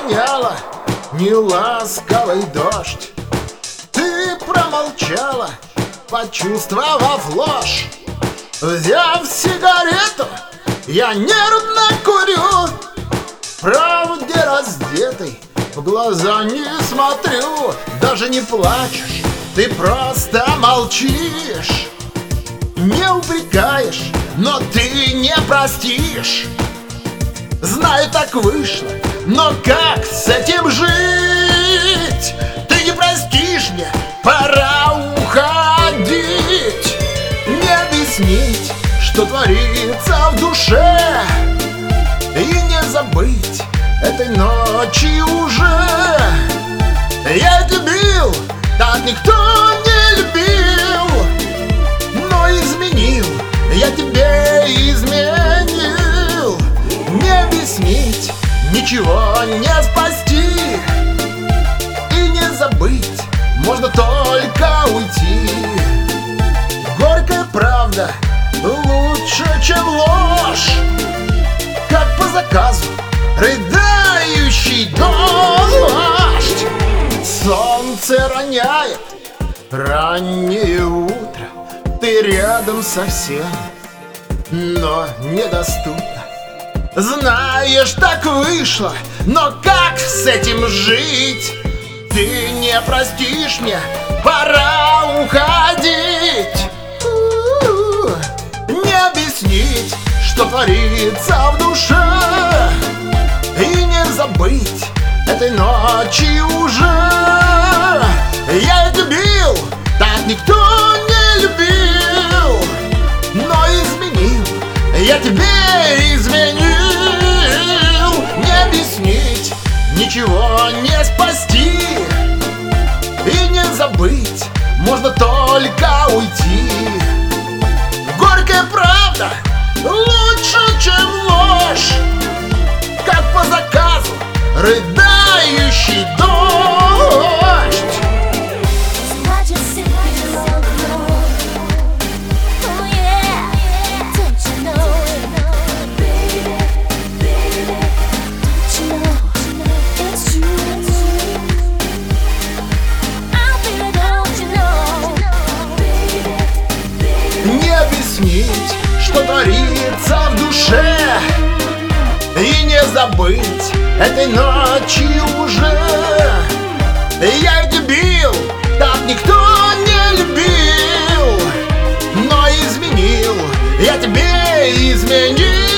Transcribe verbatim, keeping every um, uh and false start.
роняла неласковый дождь. Ты промолчала, почувствовав ложь. Взяв сигарету, я нервно курю. Правде раздетый в глаза не смотрю. Даже не плачешь, ты просто молчишь. Не упрекаешь, но ты не простишь. Знаю, так вышло, но как с этим жить? Ты не простишь мне, пора уходить. Не объяснить, что творится в душе, и не забыть этой ночи уже. Я дебил, так никто не любил, но изменил, я тебе изменил. Не объяснить, ничего не спасти, и не забыть, можно только уйти. Горькая правда лучше, чем ложь, как по заказу рыдающий дождь. Солнце роняет раннее утро, ты рядом совсем, но недоступна. Знаешь, так вышло, но как с этим жить? Ты не простишь мне, пора уходить. Не объяснить, что творится в душе, и не забыть этой ночи уже. Я дебил, так никто не любил, но изменил, я тебе изменил. Не объяснить, ничего не спасти, и не забыть, можно только уйти. Горькая правда лучше, чем ложь, как по заказу рыдающий дождь. Не объяснить, что творится в душе, и не забыть этой ночи уже. Я дебил, так никто не любил, но изменил, я тебе изменил.